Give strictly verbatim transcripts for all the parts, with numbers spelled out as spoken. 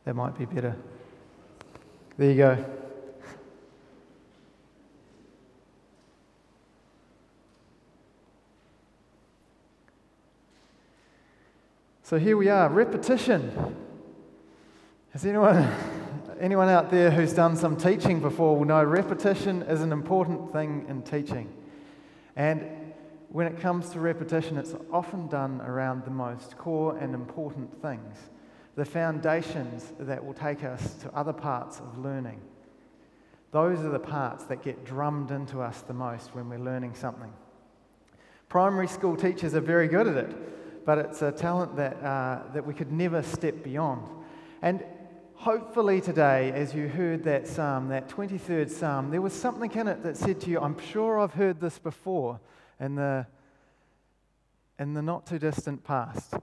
That might be better. There you go. So here we are, repetition. Has anyone, anyone out there who's done some teaching before will know repetition is an important thing in teaching. And when it comes to repetition, it's often done around the most core and important things, the foundations that will take us to other parts of learning. Those are the parts that get drummed into us the most when we're learning something. Primary school teachers are very good at it, but it's a talent that uh, that we could never step beyond. And hopefully today, as you heard that psalm, that twenty-third psalm, there was something in it that said to you, I'm sure I've heard this before in the, in the not too distant past.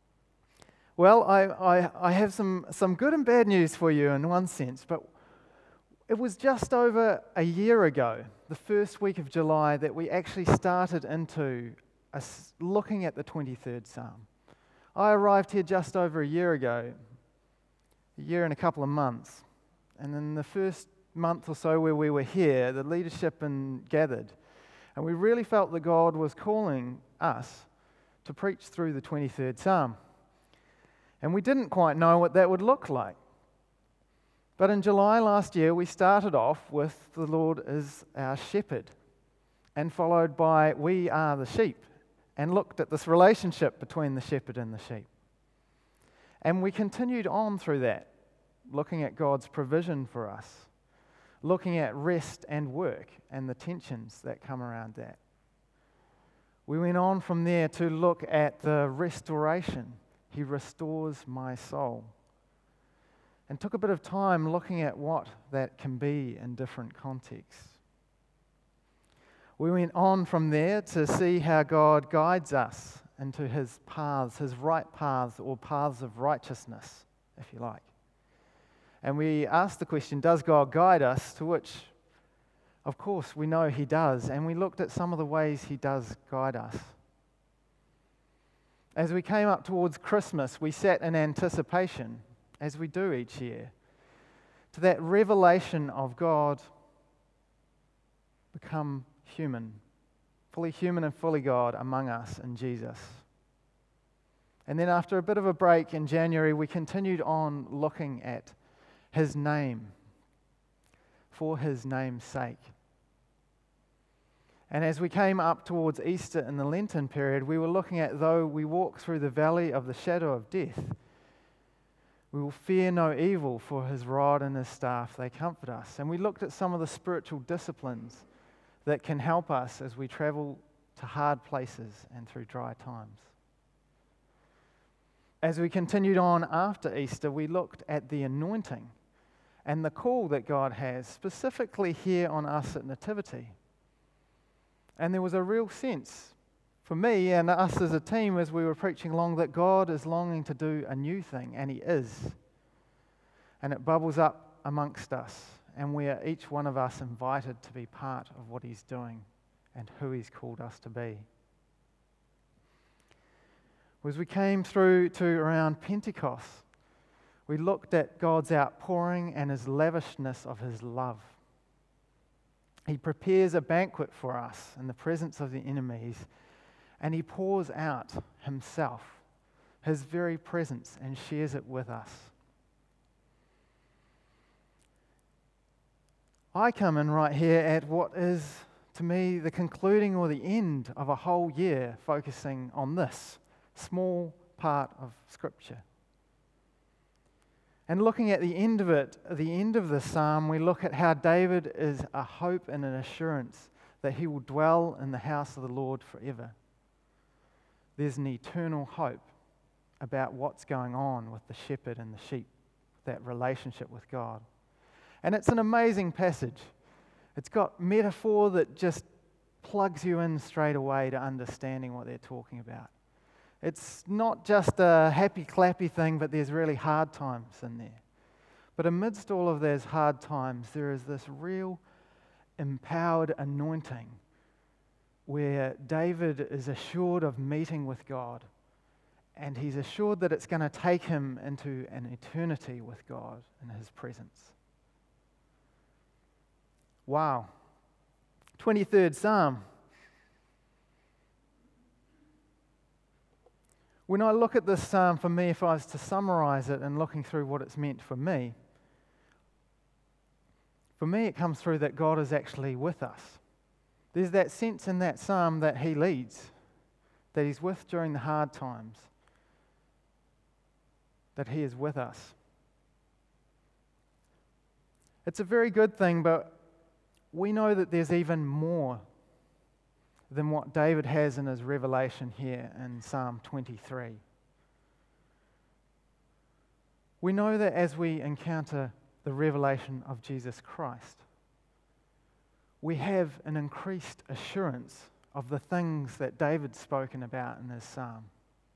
Well, I, I, I have some, some good and bad news for you in one sense, but it was just over a year ago, the first week of July, that we actually started into a, looking at the twenty-third psalm. I arrived here just over a year ago, a year and a couple of months, and in the first month or so where we were here, the leadership and gathered, and we really felt that God was calling us to preach through the twenty-third psalm. And we didn't quite know what that would look like. But in July last year, we started off with the Lord is our shepherd, and followed by we are the sheep, and looked at this relationship between the shepherd and the sheep. And we continued on through that, looking at God's provision for us, looking at rest and work and the tensions that come around that. We went on from there to look at the restoration. He restores my soul. And took a bit of time looking at what that can be in different contexts. We went on from there to see how God guides us into His paths, His right paths, or paths of righteousness, if you like. And we asked the question, does God guide us? To which, of course, we know He does. And we looked at some of the ways He does guide us. As we came up towards Christmas, we sat in anticipation, as we do each year, to that revelation of God become human, fully human and fully God among us in Jesus. And then after a bit of a break in January, we continued on looking at His name, for His name's sake. And as we came up towards Easter in the Lenten period, we were looking at, though we walk through the valley of the shadow of death, we will fear no evil, for His rod and His staff, they comfort us. And we looked at some of the spiritual disciplines that can help us as we travel to hard places and through dry times. As we continued on after Easter, we looked at the anointing and the call that God has, specifically here on us at Nativity. And there was a real sense for me and us as a team as we were preaching along that God is longing to do a new thing, and He is. And it bubbles up amongst us, and we are each one of us invited to be part of what He's doing and who He's called us to be. As we came through to around Pentecost, we looked at God's outpouring and His lavishness of His love. He prepares a banquet for us in the presence of the enemies, and He pours out Himself, His very presence, and shares it with us. I come in right here at what is, to me, the concluding or the end of a whole year focusing on this small part of Scripture. And looking at the end of it, at the end of the psalm, we look at how David is a hope and an assurance that he will dwell in the house of the Lord forever. There's an eternal hope about what's going on with the shepherd and the sheep, that relationship with God. And it's an amazing passage. It's got metaphor that just plugs you in straight away to understanding what they're talking about. It's not just a happy clappy thing, but there's really hard times in there. But amidst all of those hard times, there is this real empowered anointing where David is assured of meeting with God and he's assured that it's going to take him into an eternity with God in his presence. Wow. twenty-third Psalm. When I look at this psalm, for me, if I was to summarize it and looking through what it's meant for me, for me it comes through that God is actually with us. There's that sense in that psalm that he leads, that he's with during the hard times, that he is with us. It's a very good thing, but we know that there's even more than what David has in his revelation here in Psalm twenty-three. We know that as we encounter the revelation of Jesus Christ, we have an increased assurance of the things that David's spoken about in his psalm.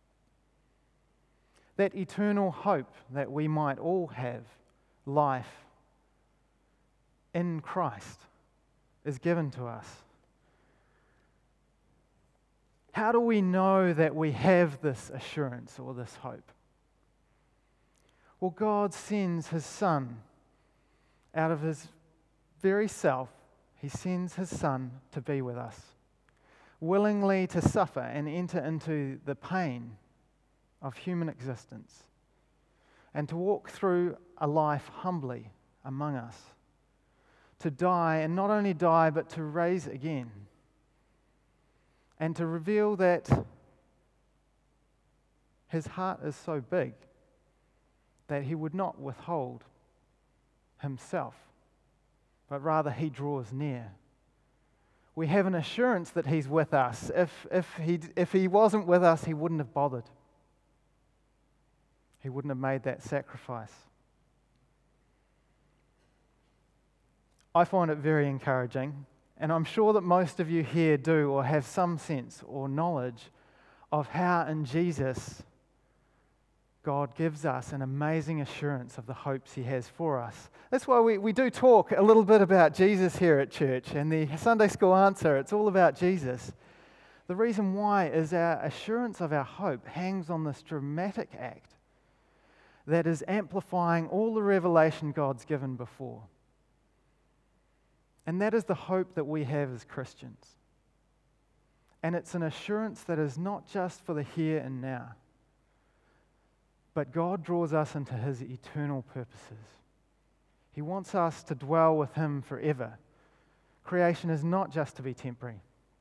That eternal hope that we might all have life in Christ is given to us. How do we know that we have this assurance or this hope? Well, God sends his Son out of his very self. He sends his Son to be with us, willingly to suffer and enter into the pain of human existence, and to walk through a life humbly among us, to die, and not only die, but to rise again, and to reveal that his heart is so big that he would not withhold himself, but rather he draws near. We have an assurance that he's with us. If, if, he, if he wasn't with us, he wouldn't have bothered. He wouldn't have made that sacrifice. I find it very encouraging, and I'm sure that most of you here do or have some sense or knowledge of how in Jesus God gives us an amazing assurance of the hopes he has for us. That's why we, we do talk a little bit about Jesus here at church, and the Sunday school answer, it's all about Jesus. The reason why is our assurance of our hope hangs on this dramatic act that is amplifying all the revelation God's given before. And that is the hope that we have as Christians. And it's an assurance that is not just for the here and now, but God draws us into his eternal purposes. He wants us to dwell with him forever. Creation is not just to be temporary.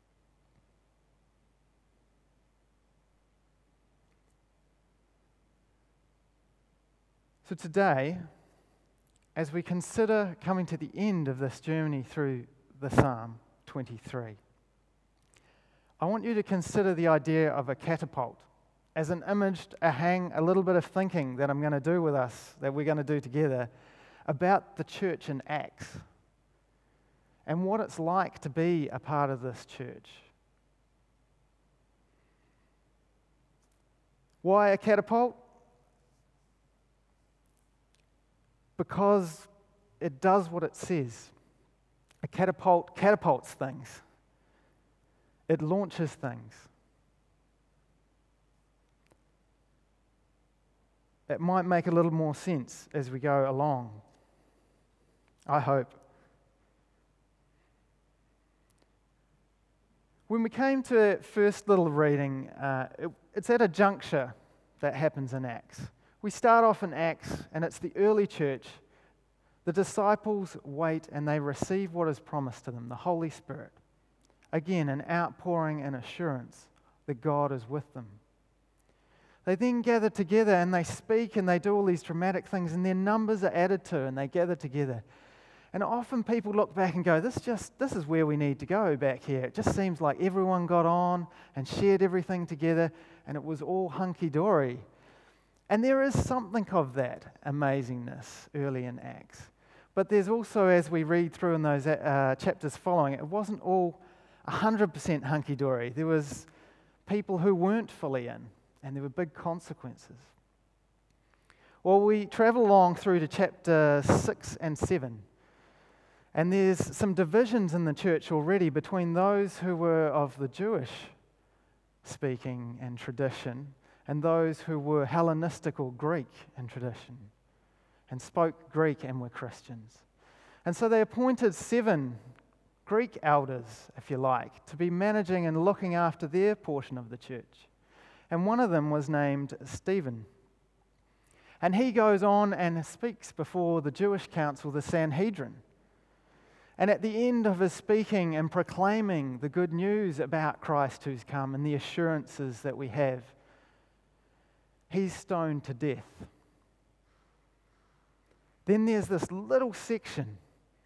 So today, as we consider coming to the end of this journey through the Psalm twenty-three, I want you to consider the idea of a catapult as an image, a hang, a little bit of thinking that I'm going to do with us, that we're going to do together, about the church in Acts and what it's like to be a part of this church. Why a catapult? Because it does what it says. A catapult catapults things. It launches things. It might make a little more sense as we go along, I hope. When we came to first little reading, uh, it, it's at a juncture that happens in Acts. We start off in Acts, and it's the early church. The disciples wait, and they receive what is promised to them, the Holy Spirit. Again, an outpouring and assurance that God is with them. They then gather together, and they speak, and they do all these dramatic things, and their numbers are added to, and they gather together. And often people look back and go, this just this is where we need to go back here. It just seems like everyone got on and shared everything together, and it was all hunky-dory. And there is something of that amazingness early in Acts. But there's also, as we read through in those uh, chapters following, it wasn't all one hundred percent hunky-dory. There was people who weren't fully in, and there were big consequences. Well, we travel along through to chapter six and seven. And there's some divisions in the church already between those who were of the Jewish speaking and tradition and those who were Hellenistic or Greek in tradition and spoke Greek and were Christians. And so they appointed seven Greek elders, if you like, to be managing and looking after their portion of the church. And one of them was named Stephen. And he goes on and speaks before the Jewish council, the Sanhedrin. And at the end of his speaking and proclaiming the good news about Christ who's come and the assurances that we have, he's stoned to death. Then there's this little section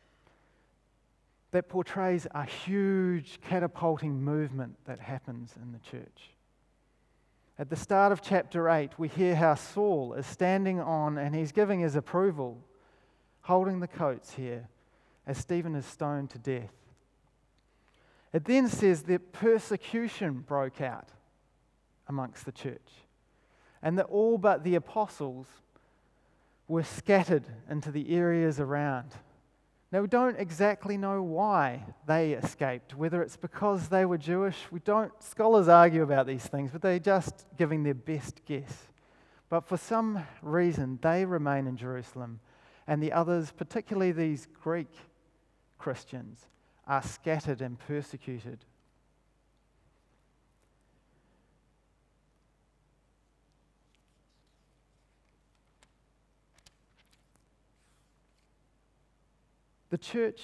that portrays a huge catapulting movement that happens in the church. At the start of chapter eight, we hear how Saul is standing on and he's giving his approval, holding the coats here, as Stephen is stoned to death. It then says that persecution broke out amongst the church, and that all but the apostles were scattered into the areas around. Now, we don't exactly know why they escaped, whether it's because they were Jewish. We don't, scholars argue about these things, but they're just giving their best guess. But for some reason, they remain in Jerusalem, and the others, particularly these Greek Christians, are scattered and persecuted. The church,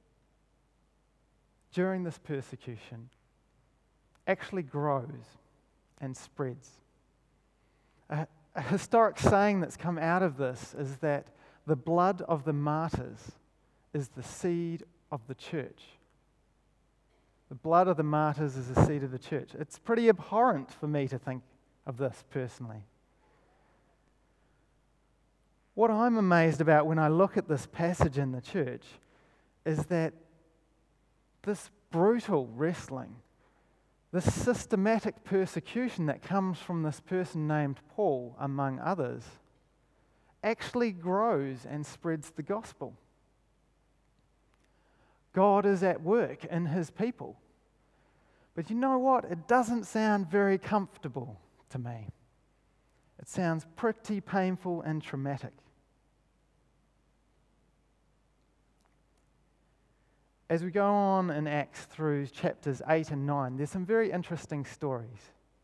during this persecution, actually grows and spreads. A, a historic saying that's come out of this is that the blood of the martyrs is the seed of the church. The blood of the martyrs is the seed of the church. It's pretty abhorrent for me to think of this personally. What I'm amazed about when I look at this passage in the church is that this brutal wrestling, this systematic persecution that comes from this person named Paul, among others, actually grows and spreads the gospel. God is at work in his people. But you know what? It doesn't sound very comfortable to me. It sounds pretty painful and traumatic. As we go on in Acts through chapters eight and nine, there's some very interesting stories.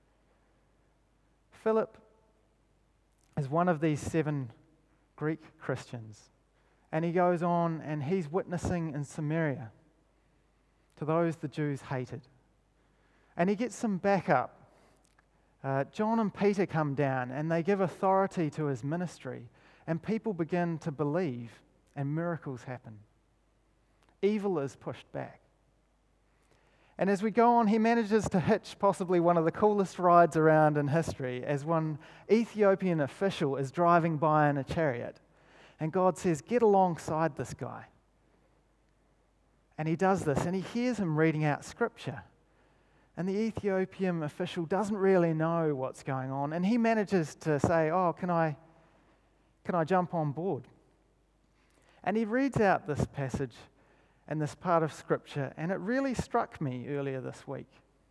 Philip is one of these seven Greek Christians, and he goes on and he's witnessing in Samaria to those the Jews hated. And he gets some backup. Uh, John and Peter come down and they give authority to his ministry, and people begin to believe and miracles happen. Evil is pushed back. And as we go on, he manages to hitch possibly one of the coolest rides around in history as one Ethiopian official is driving by in a chariot. And God says, get alongside this guy. And he does this, and he hears him reading out scripture. And the Ethiopian official doesn't really know what's going on, and he manages to say, oh, can I, can I jump on board? And he reads out this passage and this part of scripture, and it really struck me earlier this week.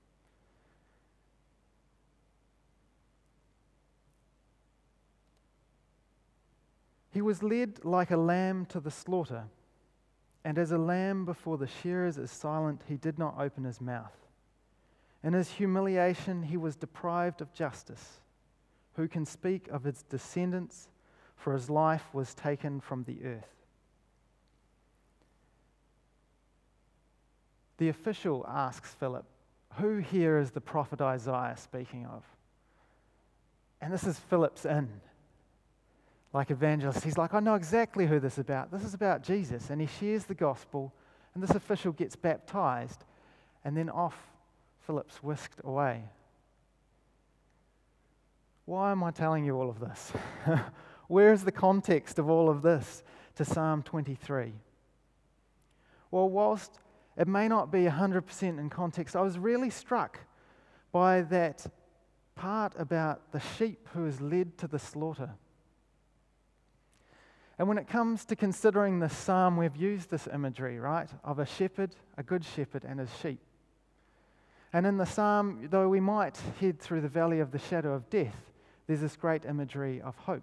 He was led like a lamb to the slaughter, and as a lamb before the shearers is silent, he did not open his mouth. In his humiliation, he was deprived of justice. Who can speak of his descendants? For his life was taken from the earth. The official asks Philip, who here is the prophet Isaiah speaking of? And this is Philip's in. Like evangelist, he's like, I know exactly who this is about. This is about Jesus. And he shares the gospel, and this official gets baptized, and then off Philip's whisked away. Why am I telling you all of this? Where is the context of all of this to Psalm twenty-three? Well, whilst it may not be one hundred percent in context, I was really struck by that part about the sheep who is led to the slaughter. And when it comes to considering this psalm, we've used this imagery, right, of a shepherd, a good shepherd, and his sheep. And in the psalm, though we might head through the valley of the shadow of death, there's this great imagery of hope.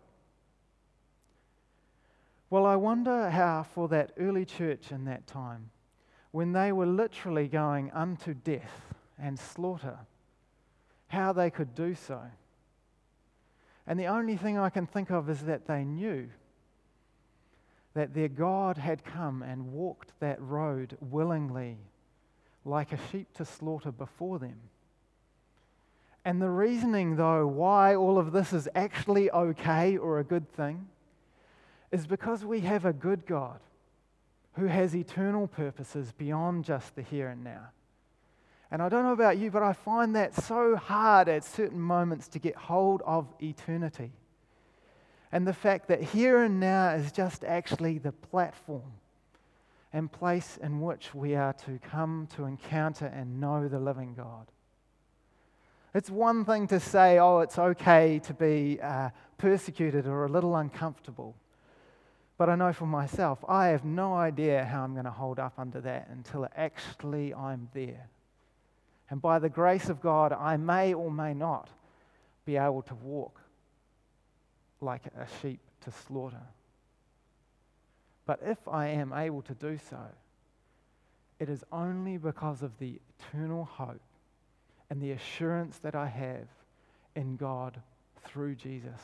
Well, I wonder how for that early church in that time, when they were literally going unto death and slaughter, how they could do so. And the only thing I can think of is that they knew that their God had come and walked that road willingly, like a sheep to slaughter before them. And the reasoning, though, why all of this is actually okay or a good thing, is because we have a good God who has eternal purposes beyond just the here and now. And I don't know about you, but I find that so hard at certain moments to get hold of eternity. And the fact that here and now is just actually the platform and place in which we are to come to encounter and know the living God. It's one thing to say, oh, it's okay to be uh, persecuted or a little uncomfortable. But I know for myself, I have no idea how I'm going to hold up under that until actually I'm there. And by the grace of God, I may or may not be able to walk like a sheep to slaughter. But if I am able to do so, it is only because of the eternal hope and the assurance that I have in God through Jesus.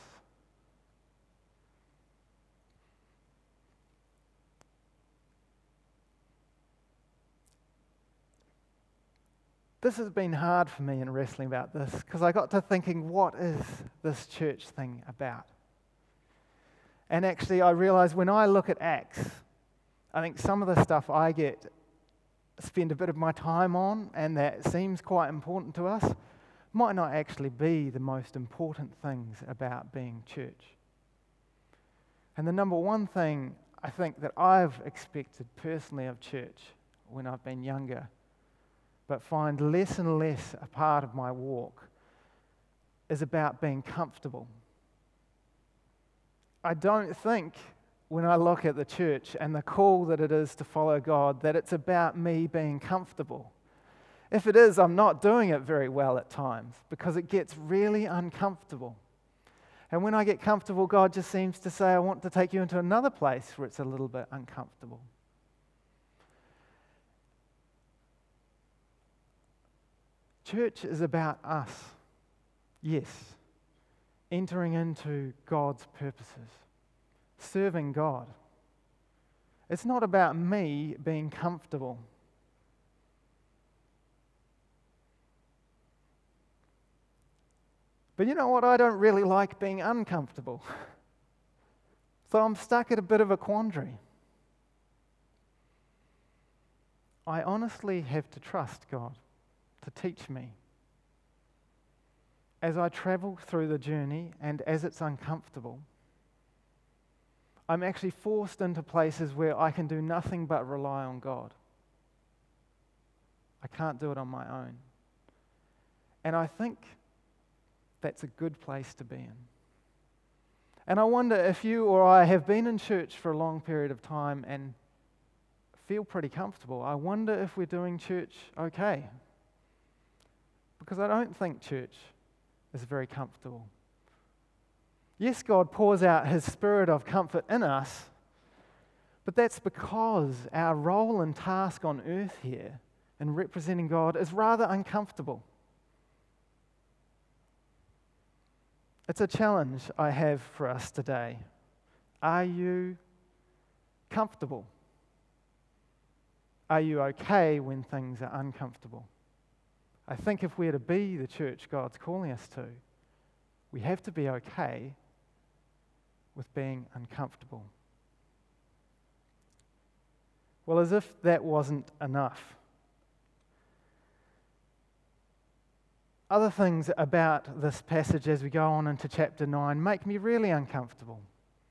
This has been hard for me in wrestling about this because I got to thinking, what is this church thing about? And actually, I realized when I look at Acts, I think some of the stuff I get spend a bit of my time on and that seems quite important to us might not actually be the most important things about being church. And the number one thing I think that I've expected personally of church when I've been younger, but find less and less a part of my walk, is about being comfortable. I don't think when I look at the church and the call that it is to follow God, that it's about me being comfortable. If it is, I'm not doing it very well at times because it gets really uncomfortable. And when I get comfortable, God just seems to say, I want to take you into another place where it's a little bit uncomfortable. Church is about us, yes, entering into God's purposes, serving God. It's not about me being comfortable. But you know what? I don't really like being uncomfortable. So I'm stuck at a bit of a quandary. I honestly have to trust God to teach me. As I travel through the journey and as it's uncomfortable, I'm actually forced into places where I can do nothing but rely on God. I can't do it on my own. And I think that's a good place to be in. And I wonder if you or I have been in church for a long period of time and feel pretty comfortable. I wonder if we're doing church okay. Because I don't think church is very comfortable. Yes, God pours out His Spirit of comfort in us, but that's because our role and task on earth here in representing God is rather uncomfortable. It's a challenge I have for us today. Are you comfortable? Are you okay when things are uncomfortable? I think if we're to be the church God's calling us to, we have to be okay with being uncomfortable. Well, as if that wasn't enough, other things about this passage as we go on into chapter nine make me really uncomfortable.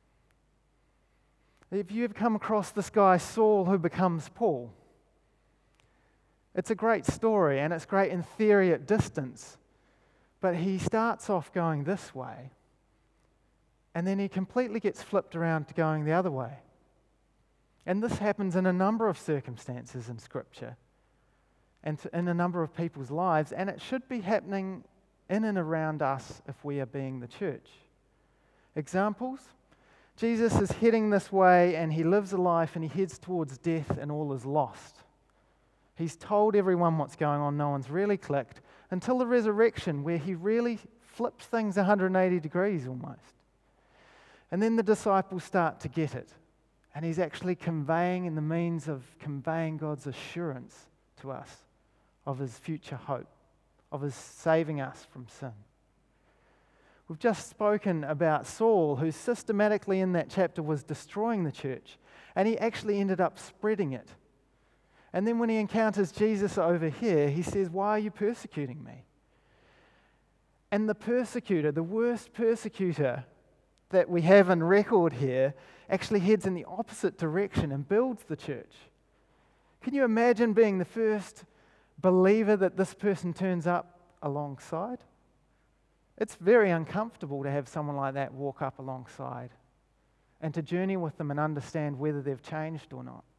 If you have come across this guy, Saul, who becomes Paul, it's a great story, and it's great in theory at distance, but he starts off going this way, and then he completely gets flipped around to going the other way. And this happens in a number of circumstances in Scripture. and to, in a number of people's lives, and it should be happening in and around us if we are being the church. Examples? Jesus is heading this way and he lives a life and he heads towards death and all is lost. He's told everyone what's going on, no one's really clicked, until the resurrection where he really flips things one hundred eighty degrees almost. And then the disciples start to get it. And he's actually conveying in the means of conveying God's assurance to us of his future hope, of his saving us from sin. We've just spoken about Saul, who systematically in that chapter was destroying the church, and he actually ended up spreading it. And then when he encounters Jesus over here, he says, "Why are you persecuting me?" And the persecutor, the worst persecutor that we have in record here, actually heads in the opposite direction and builds the church. Can you imagine being the first believer that this person turns up alongside? It's very uncomfortable to have someone like that walk up alongside and to journey with them and understand whether they've changed or not.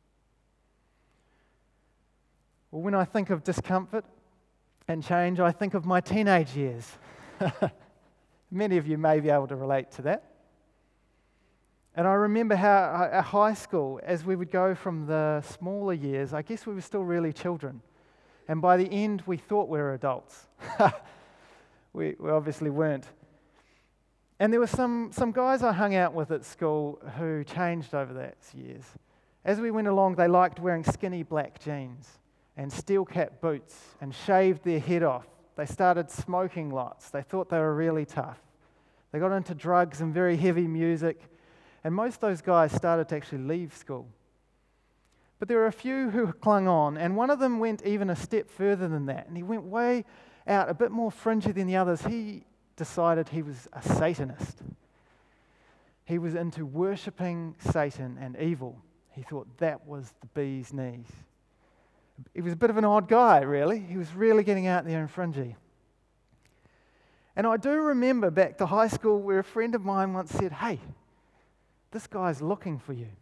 Well, when I think of discomfort and change, I think of my teenage years. Many of you may be able to relate to that. And I remember how at high school, as we would go from the smaller years, I guess we were still really children. And by the end, we thought we were adults. we, we obviously weren't. And there were some, some guys I hung out with at school who changed over those years. As we went along, they liked wearing skinny black jeans and steel-cap boots and shaved their head off. They started smoking lots. They thought they were really tough. They got into drugs and very heavy music. And most of those guys started to actually leave school. But there were a few who clung on, and one of them went even a step further than that. And he went way out, a bit more fringy than the others. He decided he was a Satanist. He was into worshipping Satan and evil. He thought that was the bee's knees. He was a bit of an odd guy, really. He was really getting out there and fringy. And I do remember back to high school where a friend of mine once said, "Hey, this guy's looking for you."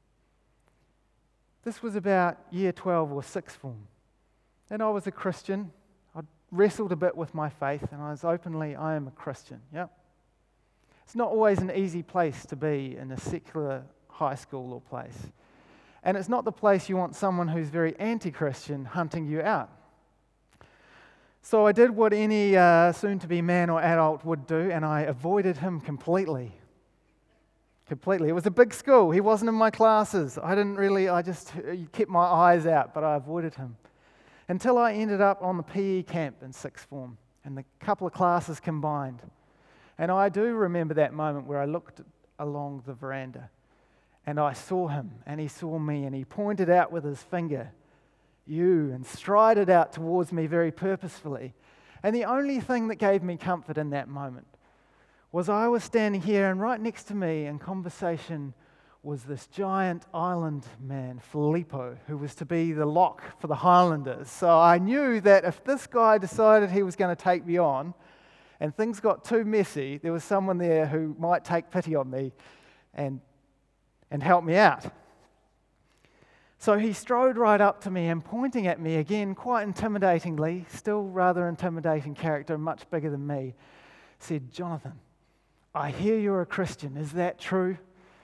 This was about year twelve or sixth form. And I was a Christian. I'd wrestled a bit with my faith, and I was openly, I am a Christian. Yep. It's not always an easy place to be in a secular high school or place. And it's not the place you want someone who's very anti-Christian hunting you out. So I did what any uh, soon-to-be man or adult would do, and I avoided him completely. Completely. It was a big school. He wasn't in my classes. I didn't really, I just kept my eyes out, but I avoided him. Until I ended up on the P E camp in sixth form, and the couple of classes combined. And I do remember that moment where I looked along the veranda, and I saw him, and he saw me, and he pointed out with his finger, "You," and strided out towards me very purposefully. And the only thing that gave me comfort in that moment was I was standing here, and right next to me in conversation was this giant island man, Filippo, who was to be the lock for the Highlanders. So I knew that if this guy decided he was going to take me on, and things got too messy, there was someone there who might take pity on me and, and help me out. So he strode right up to me and pointing at me again, quite intimidatingly, still rather intimidating character, much bigger than me, said, "Jonathan, I hear you're a Christian. Is that true?"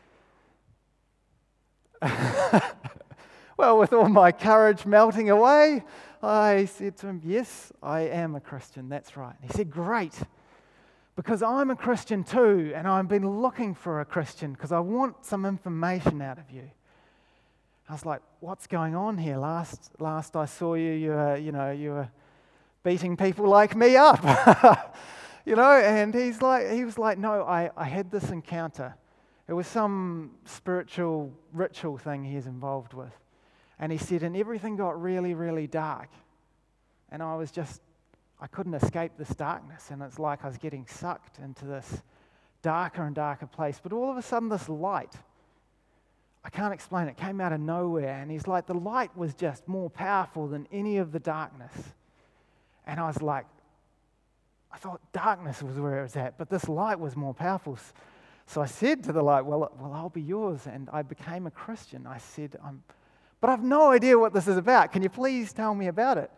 Well, with all my courage melting away, I said to him, "Yes, I am a Christian. That's right." And he said, "Great, because I'm a Christian too, and I've been looking for a Christian because I want some information out of you." I was like, "What's going on here? Last last I saw you, you were, you know, you were beating people like me up." You know, and he's like, he was like, "No, I, I had this encounter. It was some spiritual ritual thing he is involved with." And he said, and everything got really, really dark. And I was just, I couldn't escape this darkness. And it's like I was getting sucked into this darker and darker place. But all of a sudden, this light, I can't explain it, came out of nowhere. And he's like, the light was just more powerful than any of the darkness. And I was like, I thought darkness was where it was at, but this light was more powerful. So I said to the light, well, well, I'll be yours. And I became a Christian. I said, I'm but I've no idea what this is about. Can you please tell me about it?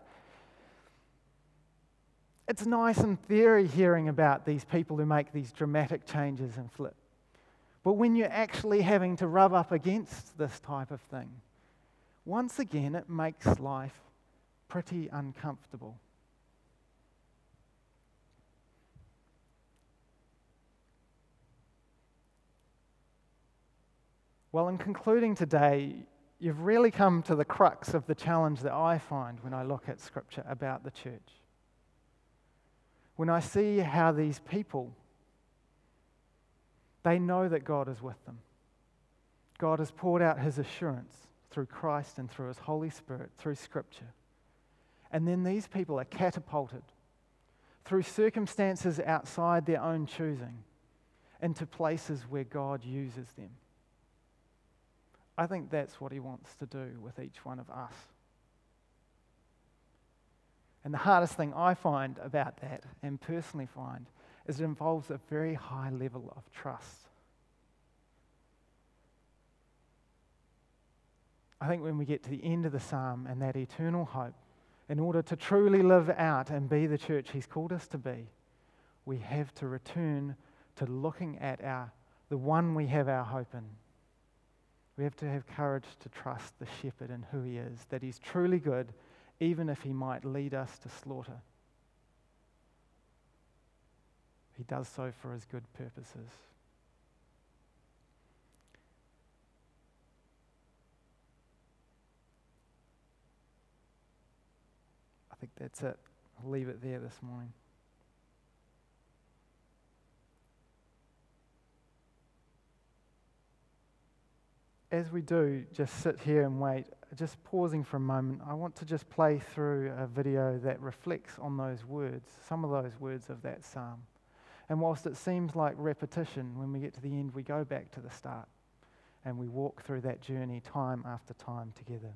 It's nice in theory hearing about these people who make these dramatic changes and flip. But when you're actually having to rub up against this type of thing, once again, it makes life pretty uncomfortable. Well, in concluding today, you've really come to the crux of the challenge that I find when I look at Scripture about the church. When I see how these people, they know that God is with them. God has poured out His assurance through Christ and through His Holy Spirit, through Scripture. And then these people are catapulted through circumstances outside their own choosing into places where God uses them. I think that's what He wants to do with each one of us. And the hardest thing I find about that, and personally find, is it involves a very high level of trust. I think when we get to the end of the psalm and that eternal hope, in order to truly live out and be the church He's called us to be, we have to return to looking at our the one we have our hope in. We have to have courage to trust the shepherd and who He is, that He's truly good, even if He might lead us to slaughter. He does so for His good purposes. I think that's it. I'll leave it there this morning. As we do just sit here and wait, just pausing for a moment, I want to just play through a video that reflects on those words, some of those words of that psalm. And whilst it seems like repetition, when we get to the end, we go back to the start and we walk through that journey time after time together.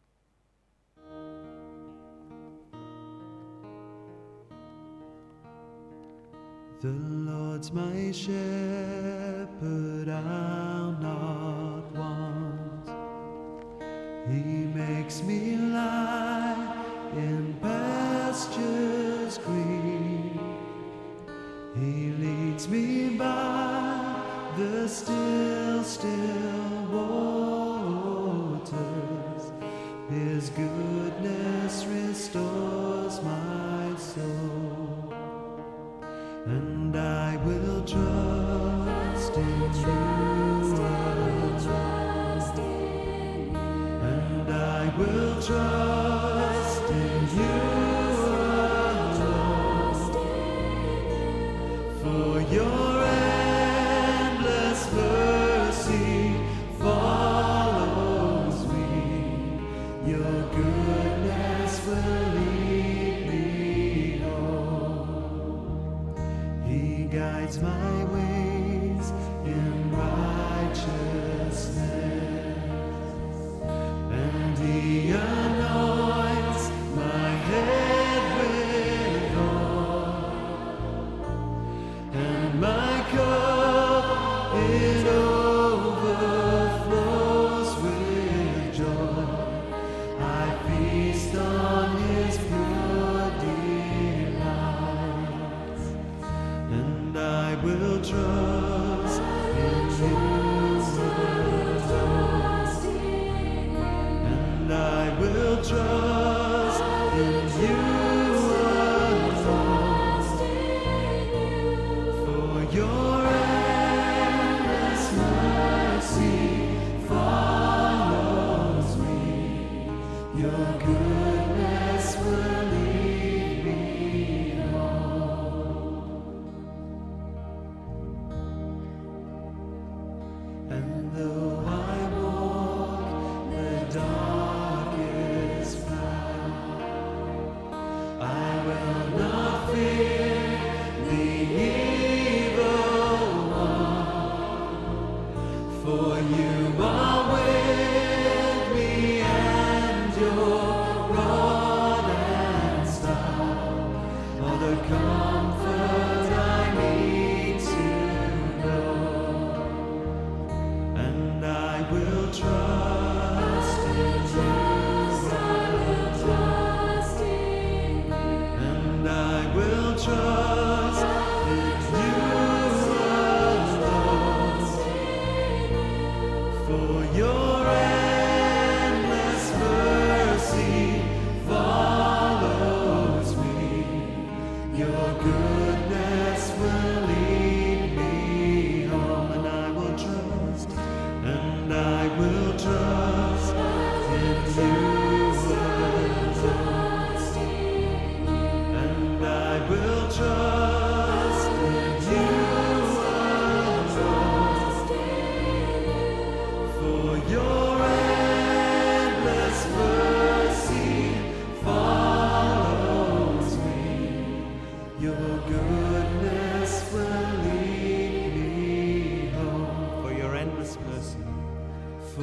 The Lord's my shepherd, I'll not want. He makes me lie in pastures green. He leads me by the still, still waters. His goodness restores my soul. And I will trust in you alone. And I will trust in you alone. For your endless mercy follows me. Your goodness will lead me home. He guides my ways in righteousness, and He anoints my head with oil, and my cup it overflows with joy. I feast on His pure delights, and I will trust in you alone. And I will trust in you alone. For your endless mercy follows me. Your goodness will lead me home. And though I walk the darkest path, I will not fear the evil one, for you are with me, and your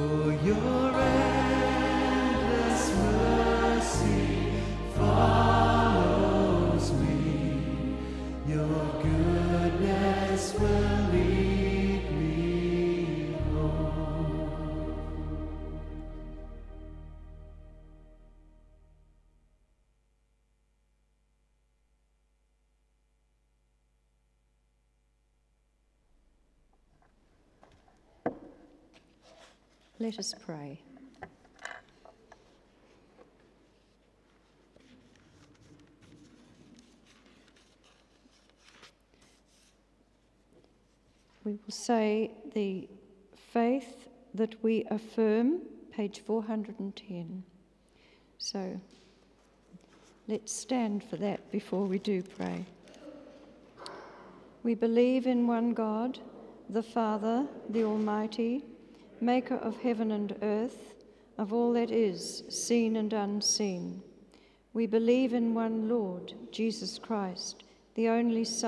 For your endless mercy follows me. Your goodness will lead me home. Let us pray. We will say the faith that we affirm, page four hundred ten. So let's stand for that before we do pray. We believe in one God, the Father, the Almighty, maker of heaven and earth, of all that is, seen and unseen. We believe in one Lord, Jesus Christ, the only Son,